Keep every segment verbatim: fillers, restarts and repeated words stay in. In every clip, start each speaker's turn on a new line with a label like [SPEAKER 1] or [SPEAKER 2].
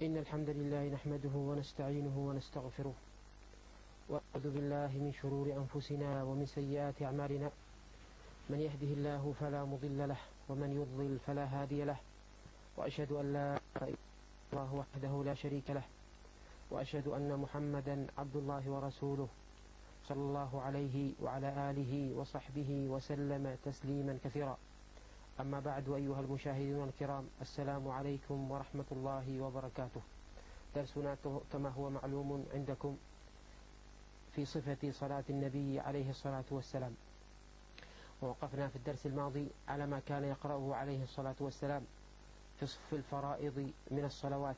[SPEAKER 1] إن الحمد لله نحمده ونستعينه ونستغفره ونعوذ بالله من شرور أنفسنا ومن سيئات أعمالنا. من يهده الله فلا مضل له ومن يضلل فلا هادي له، وأشهد أن لا إله إلا الله وحده لا شريك له، وأشهد أن محمدا عبد الله ورسوله صلى الله عليه وعلى آله وصحبه وسلم تسليما كثيرا. أما بعد، أيها المشاهدون الكرام، السلام عليكم ورحمة الله وبركاته. درسنا كما هو معلوم عندكم في صفة صلاة النبي عليه الصلاة والسلام، ووقفنا في الدرس الماضي على ما كان يقرأه عليه الصلاة والسلام في صف الفرائض من الصلوات،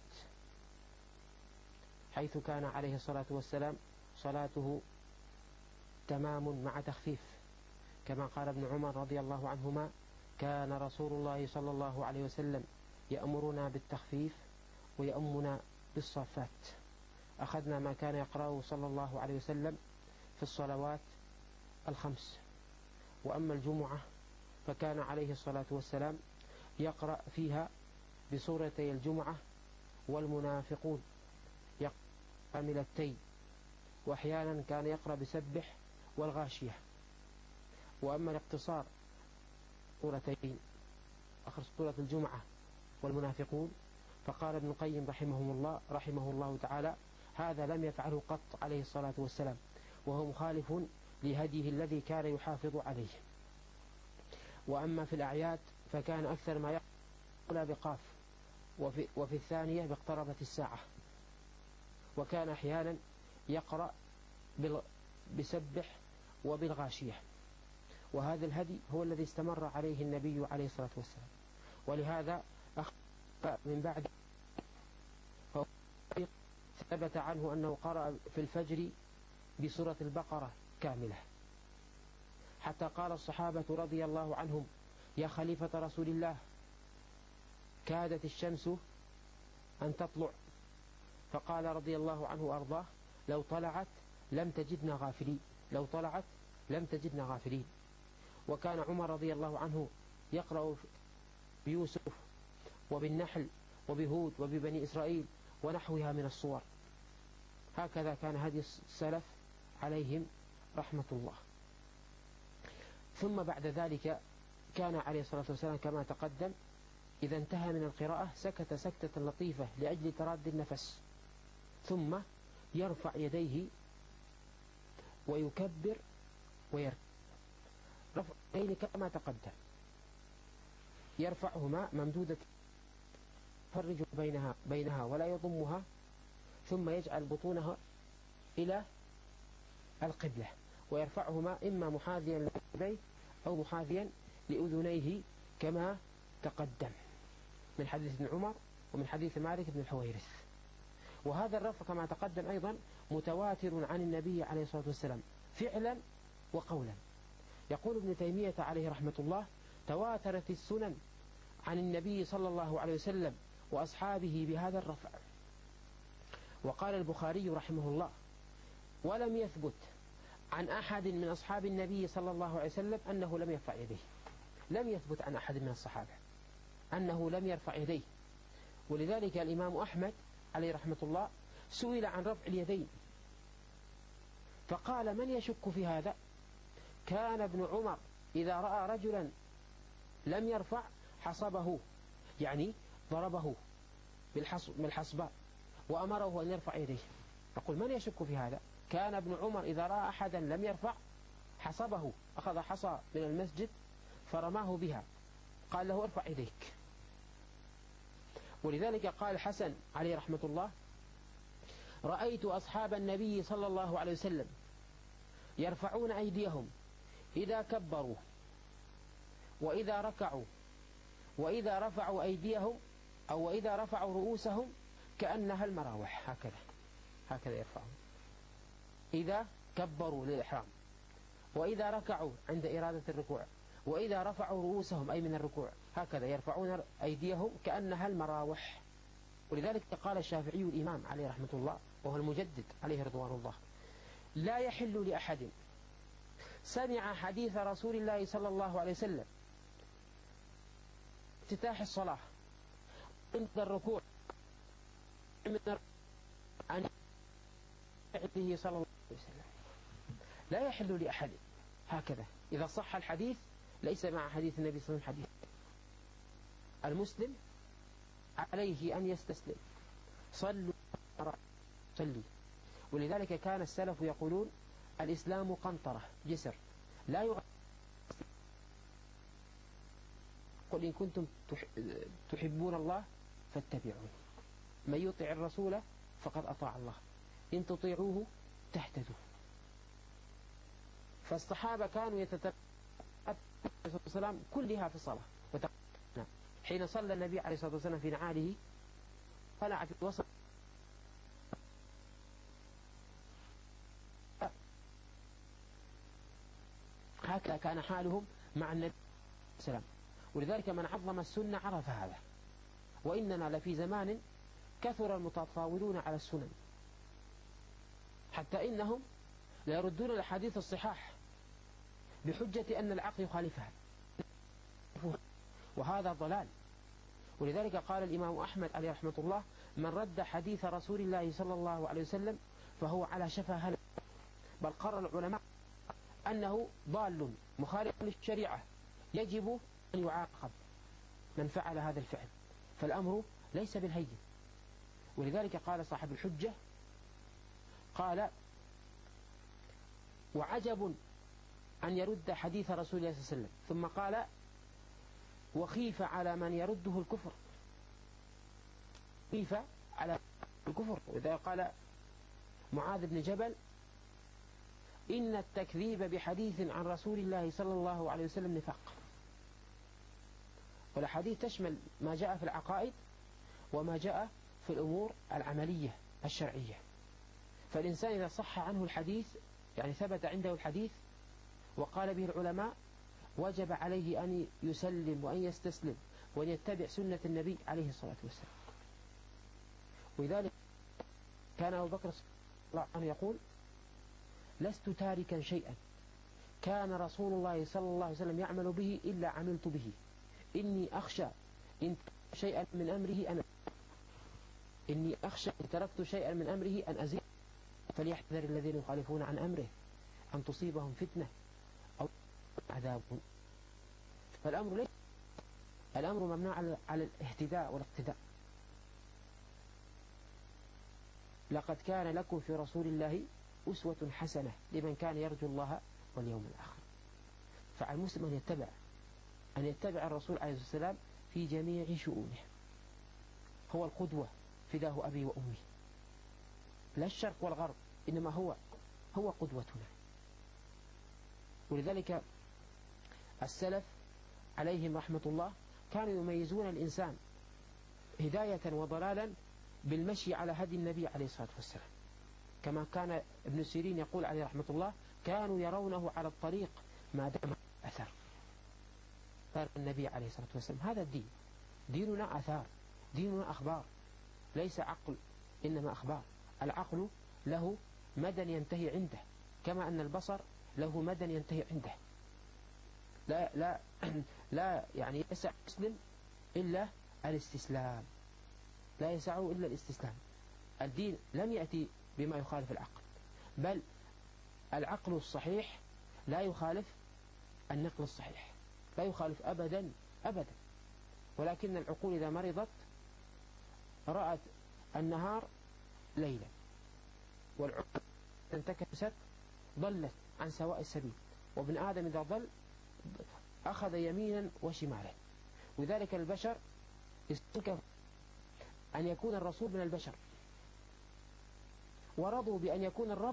[SPEAKER 1] حيث كان عليه الصلاة والسلام صلاته تمام مع تخفيف، كما قال ابن عمر رضي الله عنهما: كان رسول الله صلى الله عليه وسلم يأمرنا بالتخفيف ويأمنا بالصافات. أخذنا ما كان يقرأه صلى الله عليه وسلم في الصلوات الخمس. وأما الجمعة فكان عليه الصلاة والسلام يقرأ فيها بسورتي الجمعة والمنافقون، يقرأ كاملتين، وأحيانا كان يقرأ بسبح والغاشية. وأما الاقتصار سورتين، آخر سورة الجمعة والمنافقون، فقال ابن القيم رحمه الله رحمه الله تعالى: هذا لم يفعله قط عليه الصلاة والسلام، وهو مخالف لهديه الذي كان يحافظ عليه. وأما في الأعياد فكان أكثر ما يقرأ بقاف، وفي, وفي الثانية باقتربت الساعة، وكان أحيانا يقرأ بسبح وبالغاشية. وهذا الهدي هو الذي استمر عليه النبي عليه الصلاة والسلام، ولهذا أخطأ من بعد ثبت عنه أنه قرأ في الفجر بسورة البقرة كاملة، حتى قال الصحابة رضي الله عنهم: يا خليفة رسول الله، كادت الشمس أن تطلع. فقال رضي الله عنه وأرضاه: لو طلعت لم تجدنا غافلين، لو طلعت لم تجدنا غافلين. وكان عمر رضي الله عنه يقرأ بيوسف وبالنحل وبهود وببني إسرائيل ونحوها من الصور. هكذا كان هدي السلف عليهم رحمة الله. ثم بعد ذلك كان عليه الصلاة والسلام كما تقدم إذا انتهى من القراءة سكت سكتة لطيفة لأجل تراد النفس، ثم يرفع يديه ويكبر ويرفع رفع يديه كما تقدم، يرفعهما ممدودة، يفرج بينها بينها ولا يضمها، ثم يجعل بطونها إلى القبلة، ويرفعهما إما محاذيا للقبلين أو محاذيا لأذنيه كما تقدم من حديث ابن عمر ومن حديث مالك بن الحويرث. وهذا الرفع كما تقدم أيضا متواتر عن النبي عليه الصلاة والسلام فعلا وقولا. يقول ابن تيمية عليه رحمة الله: تواترت السنن عن النبي صلى الله عليه وسلم وأصحابه بهذا الرفع. وقال البخاري رحمه الله: ولم يثبت عن أحد من أصحاب النبي صلى الله عليه وسلم أنه لم يرفع يديه. لم يثبت عن أحد من الصحابة أنه لم يرفع يديه. ولذلك الإمام أحمد عليه رحمة الله سئل عن رفع اليدين فقال: من يشك في هذا؟ كان ابن عمر إذا رأى رجلا لم يرفع حصبه، يعني ضربه بالحصباء وأمره أن يرفع يديه. يقول: من يشك في هذا؟ كان ابن عمر إذا رأى أحدا لم يرفع حصبه، أخذ حصى من المسجد فرماه بها، قال له: ارفع يديك. ولذلك قال الحسن عليه رحمة الله: رأيت أصحاب النبي صلى الله عليه وسلم يرفعون أيديهم إذا كبروا وإذا ركعوا، وإذا رفعوا أيديهم أو وإذا رفعوا رؤوسهم كأنها المراوح، هكذا هكذا يرفعون إذا كبروا للإحرام، وإذا ركعوا عند إرادة الركوع، وإذا رفعوا رؤوسهم أي من الركوع هكذا يرفعون أيديهم كأنها المراوح. ولذلك قال الشافعي الإمام عليه رحمة الله وهو المجدد عليه رضوان الله: لا يحل لأحد سمع حديث رسول الله صلى الله عليه وسلم افتتاح الصلاة عند الركوع من عن فعله صلى الله عليه وسلم. لا يحل لأحد هكذا. إذا صح الحديث ليس مع حديث النبي صلى الله عليه وسلم حديث. المسلم عليه أن يستسلم. صلوا صلي. ولذلك كان السلف يقولون الإسلام قنطرة جسر لا يغير. قل إن كنتم تحبون الله فاتبعون. من يطع الرسول فقد أطاع الله إن تطيعوه تهتدوا. فالصحابة كانوا يتتبعون والسلام كلها في الصلاة. حين صلى النبي عليه الصلاة والسلام في نعاله طلع في الوسط هكذا كان حالهم مع النبي صلى الله عليه وسلم. ولذلك من عظم السنة عرف هذا. وإننا لفي زمان كثر المتطاولون على السنن حتى إنهم لا يردون الحديث الصحاح بحجة أن العقل يخالفها، وهذا ضلال. ولذلك قال الإمام أحمد عليه رحمة الله من رد حديث رسول الله صلى الله عليه وسلم فهو على شفا هلك. بل قرر العلماء أنه ضال مخالف للشريعة يجب أن يعاقب من فعل هذا الفعل. فالأمر ليس بالهين. ولذلك قال صاحب الحجة قال وعجب أن يرد حديث رسول الله صلى الله عليه وسلم. ثم قال وخيف على من يرده الكفر. خيف على الكفر. وإذا قال معاذ بن جبل إن التكذيب بحديث عن رسول الله صلى الله عليه وسلم نفاق. والحديث تشمل ما جاء في العقائد وما جاء في الأمور العملية الشرعية. فالإنسان إذا صح عنه الحديث يعني ثبت عنده الحديث وقال به العلماء وجب عليه أن يسلم وأن يستسلم وأن يتبع سنة النبي عليه الصلاة والسلام. ولذلك كان أبو بكر صلى الله عليه وسلم يقول لست تاركا شيئا كان رسول الله صلى الله عليه وسلم يعمل به إلا عملت به إني أخشى إن شيئا من أمره أن إني أخشى إن تركت شيئا من أمره أن أزيد فليحذر الذين يخالفون عن أمره أن تصيبهم فتنة أو عذاب. فالأمر ليس الأمر ممنوع على الاهتداء والاقتداء. لقد كان لكم في رسول الله أسوة حسنة لمن كان يرجو الله واليوم الآخر. فعلى المسلم أن يتبع أن يتبع الرسول عليه الصلاة والسلام في جميع شؤونه. هو القدوة فداه أبي وأمي لا الشرق والغرب إنما هو هو قدوتنا. ولذلك السلف عليهم رحمة الله كانوا يميزون الإنسان هداية وضلالا بالمشي على هدي النبي عليه الصلاة والسلام. كما كان ابن سيرين يقول عليه رحمة الله كانوا يرونه على الطريق ما دام أثر. قال النبي عليه الصلاة والسلام هذا الدين ديننا أثار ديننا أخبار ليس عقل إنما أخبار. العقل له مدى ينتهي عنده كما أن البصر له مدى ينتهي عنده. لا لا لا يعني يسع مسلم إلا الاستسلام. لا يسعه إلا الاستسلام. الدين لم يأتي بما يخالف العقل بل العقل الصحيح لا يخالف النقل الصحيح لا يخالف أبدا أبدا. ولكن العقول إذا مرضت رأت النهار ليلا والعقل انتكست ضلت عن سواء السبيل. وابن آدم إذا ضل أخذ يمينا وشمالا. وذلك البشر استنكف أن يكون الرسول من البشر ورضوا بأن يكون الرب.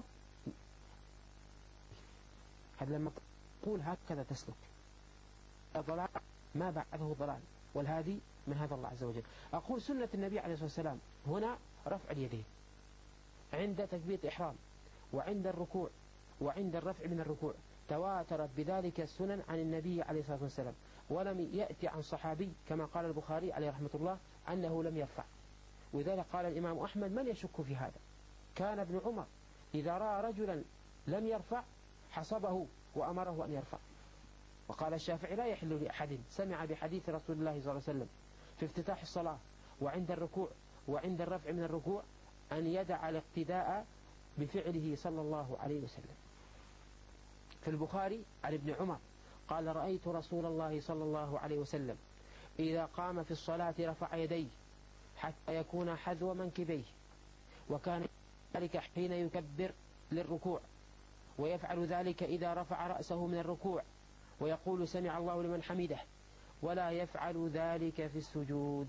[SPEAKER 1] هذا لما تقول هكذا تسلك الضلال ما بعده ضلال والهادي من هذا الله عز وجل. أقول سنة النبي عليه الصلاة والسلام هنا رفع اليدين عند تكبيرة الإحرام وعند الركوع وعند الرفع من الركوع. تواترت بذلك السنن عن النبي عليه الصلاة والسلام ولم يأتي عن صحابي كما قال البخاري عليه رحمة الله أنه لم يرفع. وذلك قال الإمام أحمد من يشك في هذا. كان ابن عمر إذا رأى رجلا لم يرفع حصبه وأمره أن يرفع. وقال الشافعي لا يحل لأحد سمع بحديث رسول الله صلى الله عليه وسلم في افتتاح الصلاة وعند الركوع وعند الرفع من الركوع أن يدع الاقتداء بفعله صلى الله عليه وسلم. في البخاري عن ابن عمر قال رأيت رسول الله صلى الله عليه وسلم إذا قام في الصلاة رفع يديه حتى يكون حذو منكبيه، وكان ذلك حين يكبر للركوع، ويفعل ذلك إذا رفع رأسه من الركوع ويقول سمع الله لمن حمده، ولا يفعل ذلك في السجود.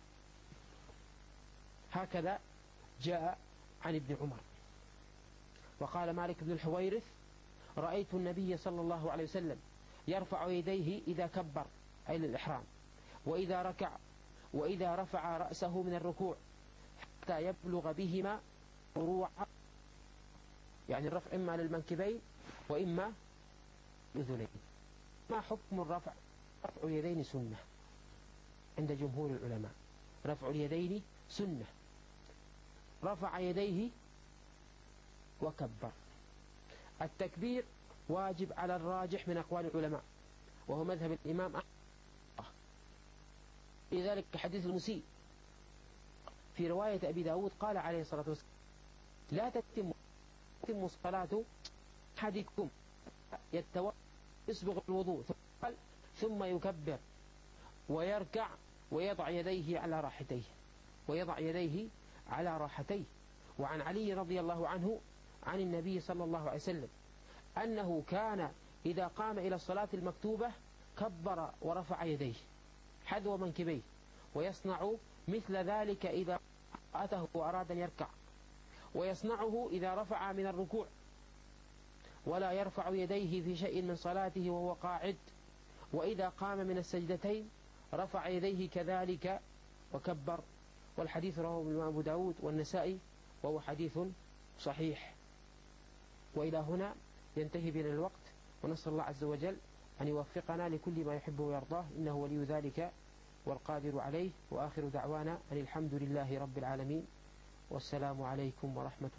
[SPEAKER 1] هكذا جاء عن ابن عمر. وقال مالك بن الحويرث رأيت النبي صلى الله عليه وسلم يرفع يديه إذا كبر أي للإحرام، وإذا ركع، وإذا رفع رأسه من الركوع حتى يبلغ بهما روع، يعني الرفع إما للمنكبين وإما للأذنين. ما حكم الرفع؟ رفع اليدين سنة عند جمهور العلماء، رفع اليدين سنة. رفع يديه وكبر. التكبير واجب على الراجح من أقوال العلماء، وهو مذهب الإمام أحمد. لذلك حديث المسيء في رواية أبي داود قال عليه الصلاة والسلام لا تتم تتم الصلاة أحدكم يتوضأ يسبغ الوضوء ثم يكبر ويركع ويضع يديه على راحتيه ويضع يديه على راحتيه. وعن علي رضي الله عنه عن النبي صلى الله عليه وسلم أنه كان إذا قام إلى الصلاة المكتوبة كبر ورفع يديه حذو منكبيه، ويصنع مثل ذلك إذا أتاه وأراد أن يركع، ويصنعه إذا رفع من الركوع، ولا يرفع يديه في شيء من صلاته وهو قاعد، وإذا قام من السجدتين رفع يديه كذلك وكبر. والحديث رواه الإمام أبو داود والنسائي وهو حديث صحيح. وإلى هنا ينتهي بنا الوقت، ونسأل الله عز وجل أن يوفقنا لكل ما يحبه ويرضاه، إنه ولي ذلك والقادر عليه. وآخر دعوانا أن الحمد لله رب العالمين، والسلام عليكم ورحمة الله.